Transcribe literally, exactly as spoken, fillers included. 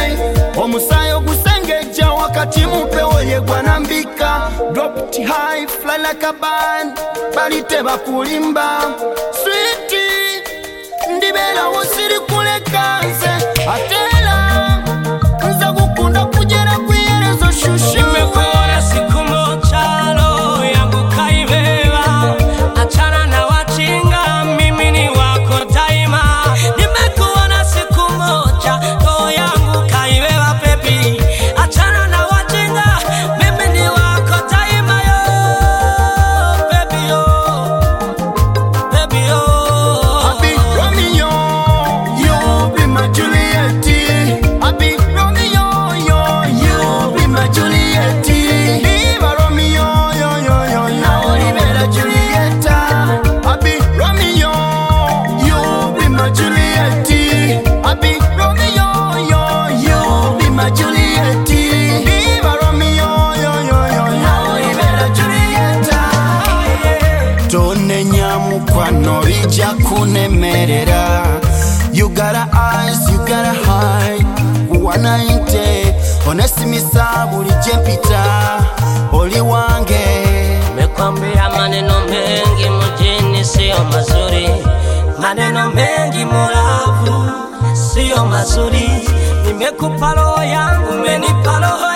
Omusayo gusengeja wakati mupewo yegwa nambika. Drop it high, fly like a band, balite bakulimba. Sweetie, ndibera wosiri kuleka nze. Atela, nza gukunda kugera kwiyerezo shushu. Nimekuona siku moja roho yangu kaibeba. Achana na wajinga, mimi ni wako daima. Nimekuona siku moja roho yangu kaibeba baby. Achana na wajinga, mimi ni wako daima yo baby yo baby yo. I be Romeo, you be my Juliet. I be Romeo, yo, you be my Juliet. Viva Romeo, yo, yo, yo, yo, Olivera Julieta. I be Romeo, you be my Juliet. I be Romeo, yo, you be my Juliet. Viva Romeo, yo, yo, yo, yo, Olivera Julieta. Tone nyamukwano ija kunemerera. You got a eyes, you got a high. Wana inte honesti misabu lijempita. Oli wange Mekwambia maneno mengi mjini sio mazuri. Maneno mengi mulavu sio mazuri. Nimekupa roho yangu, umenipa roho